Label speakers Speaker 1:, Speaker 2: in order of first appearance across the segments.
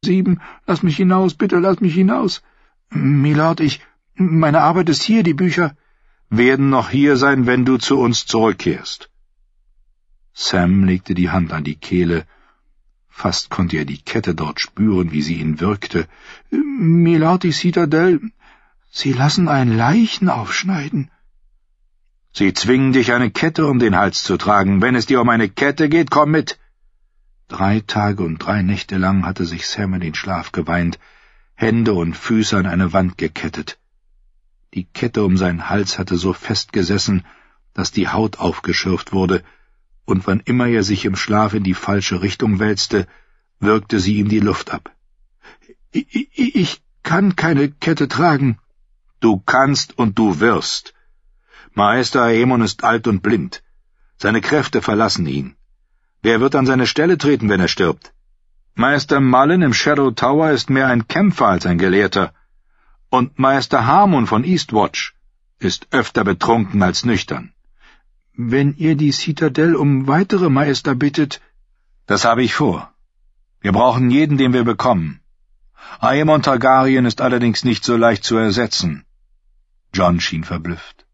Speaker 1: 7, lass mich hinaus, bitte lass mich hinaus. Milord, meine Arbeit ist hier, die Bücher
Speaker 2: werden noch hier sein, wenn du zu uns zurückkehrst. Sam legte die Hand an die Kehle. Fast konnte er die Kette dort spüren, wie sie ihn wirkte.
Speaker 1: Milord, die Citadel, Sie lassen ein Leichen aufschneiden.
Speaker 2: Sie zwingen dich, eine Kette um den Hals zu tragen. Wenn es dir um eine Kette geht, komm mit. 3 Tage und 3 Nächte lang hatte sich Sam in den Schlaf geweint, Hände und Füße an eine Wand gekettet. Die Kette um seinen Hals hatte so fest gesessen, dass die Haut aufgeschürft wurde, und wann immer er sich im Schlaf in die falsche Richtung wälzte, würgte sie ihm die Luft ab.
Speaker 1: Ich kann keine Kette tragen.
Speaker 2: Du kannst und du wirst. Meister Aemon ist alt und blind. Seine Kräfte verlassen ihn. Wer wird an seine Stelle treten, wenn er stirbt? Meister Mullen im Shadow Tower ist mehr ein Kämpfer als ein Gelehrter. Und Meister Harmon von Eastwatch ist öfter betrunken als nüchtern.
Speaker 1: Wenn ihr die Citadel um weitere Meister bittet...
Speaker 2: Das habe ich vor. Wir brauchen jeden, den wir bekommen. Aemon Targaryen ist allerdings nicht so leicht zu ersetzen. Jon schien verblüfft.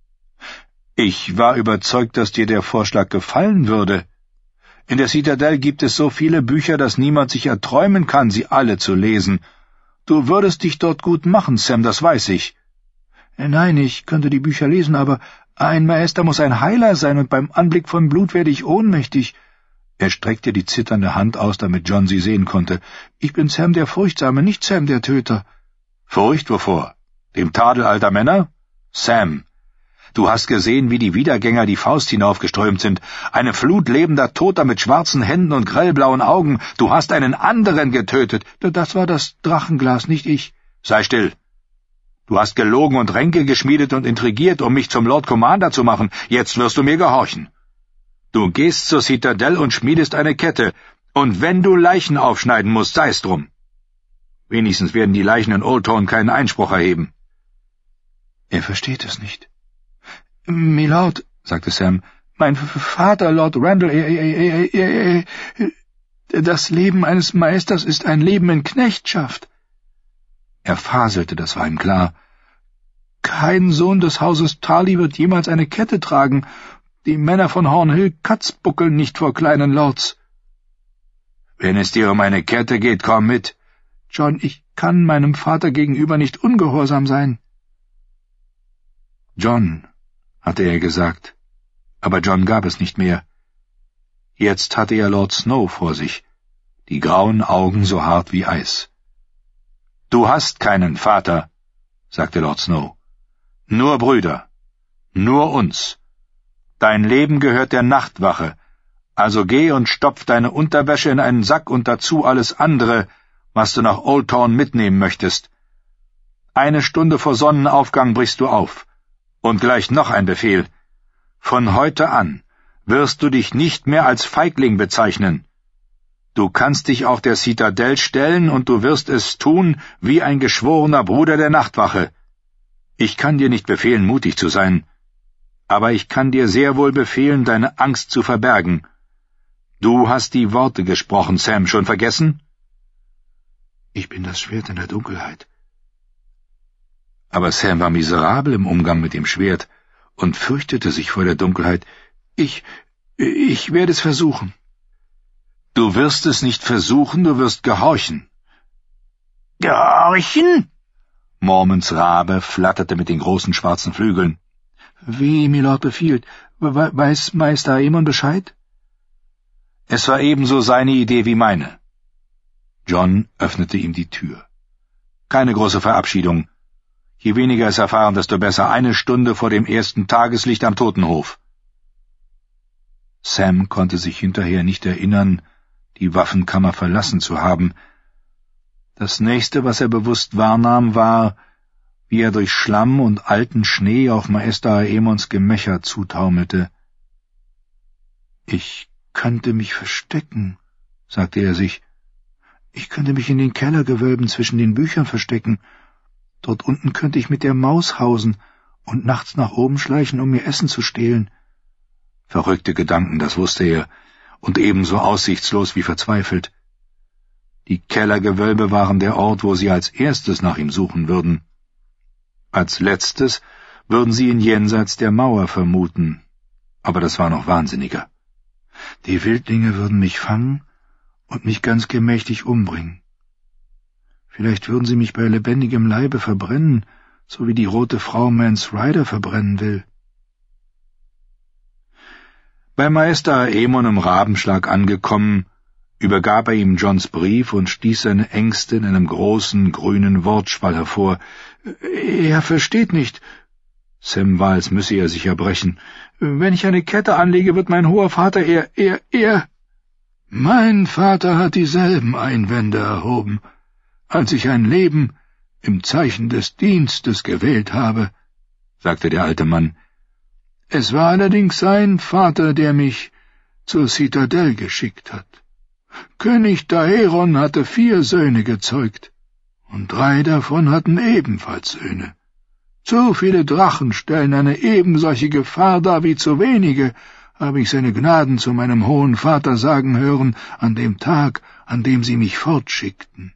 Speaker 2: Ich war überzeugt, dass dir der Vorschlag gefallen würde. In der Citadel gibt es so viele Bücher, dass niemand sich erträumen kann, sie alle zu lesen. Du würdest dich dort gut machen, Sam, das weiß ich.
Speaker 1: Nein, ich könnte die Bücher lesen, aber ein Meister muss ein Heiler sein, und beim Anblick von Blut werde ich ohnmächtig.
Speaker 2: Er streckte die zitternde Hand aus, damit Jon sie sehen konnte.
Speaker 1: Ich bin Sam der Furchtsame, nicht Sam der Töter.
Speaker 2: Furcht wovor? Dem Tadel alter Männer? Sam, du hast gesehen, wie die Wiedergänger die Faust hinaufgeströmt sind. Eine Flut lebender Toter mit schwarzen Händen und grellblauen Augen. Du hast einen anderen getötet.
Speaker 1: Das war das Drachenglas, nicht ich.
Speaker 2: Sei still. Du hast gelogen und Ränke geschmiedet und intrigiert, um mich zum Lord Commander zu machen. Jetzt wirst du mir gehorchen. Du gehst zur Citadel und schmiedest eine Kette. Und wenn du Leichen aufschneiden musst, sei's drum. Wenigstens werden die Leichen in Old Town keinen Einspruch erheben.
Speaker 1: Er versteht es nicht. Milord, sagte Sam, mein Vater, Lord Randall, das Leben eines Meisters ist ein Leben in Knechtschaft.
Speaker 2: Er faselte, das war ihm klar.
Speaker 1: Kein Sohn des Hauses Tarly wird jemals eine Kette tragen. Die Männer von Hornhill katzbuckeln nicht vor kleinen Lords.
Speaker 2: Wenn es dir um eine Kette geht, komm mit.
Speaker 1: Jon, ich kann meinem Vater gegenüber nicht ungehorsam sein.
Speaker 2: Jon, hatte er gesagt, aber Jon gab es nicht mehr. Jetzt hatte er Lord Snow vor sich, die grauen Augen so hart wie Eis. »Du hast keinen Vater«, sagte Lord Snow. »Nur Brüder. Nur uns. Dein Leben gehört der Nachtwache, also geh und stopf deine Unterwäsche in einen Sack und dazu alles andere, was du nach Old Town mitnehmen möchtest. 1 Stunde vor Sonnenaufgang brichst du auf. Und gleich noch ein Befehl. Von heute an wirst du dich nicht mehr als Feigling bezeichnen. Du kannst dich auch der Citadel stellen, und du wirst es tun wie ein geschworener Bruder der Nachtwache. Ich kann dir nicht befehlen, mutig zu sein, aber ich kann dir sehr wohl befehlen, deine Angst zu verbergen. Du hast die Worte gesprochen, Sam, schon vergessen?
Speaker 1: Ich bin das Schwert in der Dunkelheit.
Speaker 2: Aber Sam war miserabel im Umgang mit dem Schwert und fürchtete sich vor der Dunkelheit.
Speaker 1: Ich werde es versuchen.
Speaker 2: Du wirst es nicht versuchen, du wirst gehorchen.
Speaker 1: Gehorchen?
Speaker 2: Mormonts Rabe flatterte mit den großen schwarzen Flügeln.
Speaker 1: Wie Milord befiehlt. Weiß Meister Aemon Bescheid?
Speaker 2: Es war ebenso seine Idee wie meine. Jon öffnete ihm die Tür. Keine große Verabschiedung. Je weniger es erfahren, desto besser. 1 Stunde vor dem ersten Tageslicht am Totenhof. Sam konnte sich hinterher nicht erinnern, die Waffenkammer verlassen zu haben. Das nächste, was er bewusst wahrnahm, war, wie er durch Schlamm und alten Schnee auf Meister Aemons Gemächer zutaumelte. »Ich könnte mich verstecken«, sagte er sich. »Ich könnte mich in den Kellergewölben zwischen den Büchern verstecken. Dort unten könnte ich mit der Maus hausen und nachts nach oben schleichen, um mir Essen zu stehlen.« Verrückte Gedanken, das wusste er, und ebenso aussichtslos wie verzweifelt. Die Kellergewölbe waren der Ort, wo sie als erstes nach ihm suchen würden. Als letztes würden sie ihn jenseits der Mauer vermuten, aber das war noch wahnsinniger.
Speaker 1: Die Wildlinge würden mich fangen und mich ganz gemächtig umbringen. Vielleicht würden sie mich bei lebendigem Leibe verbrennen, so wie die rote Frau Mance Ryder verbrennen will.
Speaker 2: Bei Meister Aemon im Rabenschlag angekommen, übergab er ihm Johns Brief und stieß seine Ängste in einem großen, grünen Wortschwall hervor.
Speaker 1: »Er versteht nicht.«
Speaker 2: Sam war, als müsse er sich erbrechen.
Speaker 1: »Wenn ich eine Kette anlege, wird mein hoher Vater er...« »Mein Vater hat dieselben Einwände erhoben, als ich ein Leben im Zeichen des Dienstes gewählt habe«, sagte der alte Mann. »Es war allerdings sein Vater, der mich zur Citadel geschickt hat. König Daeron hatte 4 Söhne gezeugt, und 3 davon hatten ebenfalls Söhne. Zu viele Drachen stellen eine ebensolche Gefahr dar wie zu wenige, habe ich seine Gnaden zu meinem hohen Vater sagen hören, an dem Tag, an dem sie mich fortschickten.«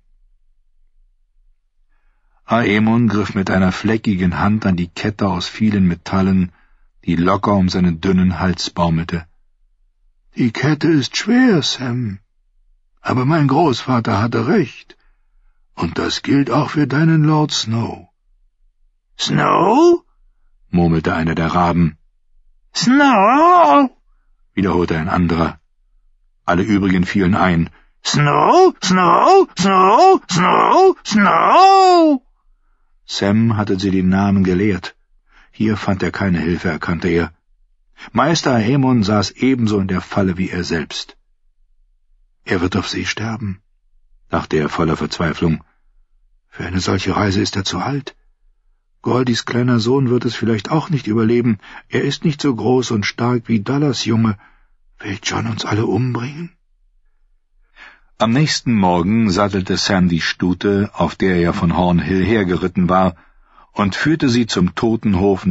Speaker 2: Aemon griff mit einer fleckigen Hand an die Kette aus vielen Metallen, die locker um seinen dünnen Hals baumelte.
Speaker 1: »Die Kette ist schwer, Sam, aber mein Großvater hatte recht, und das gilt auch für deinen Lord Snow.«
Speaker 2: »Snow?« murmelte einer der Raben.
Speaker 1: »Snow?«
Speaker 2: wiederholte ein anderer. Alle übrigen fielen ein.
Speaker 1: »Snow, Snow, Snow, Snow, Snow!«
Speaker 2: Sam hatte sie den Namen gelehrt. Hier fand er keine Hilfe, erkannte er. Meister Aemon saß ebenso in der Falle wie er selbst.
Speaker 1: »Er wird auf See sterben«,
Speaker 2: dachte er voller Verzweiflung.
Speaker 1: »Für eine solche Reise ist er zu alt. Goldys kleiner Sohn wird es vielleicht auch nicht überleben. Er ist nicht so groß und stark wie Dallas Junge. Will Jon uns alle umbringen?«
Speaker 2: Am nächsten Morgen sattelte Sam die Stute, auf der er von Hornhill hergeritten war, und führte sie zum Totenhof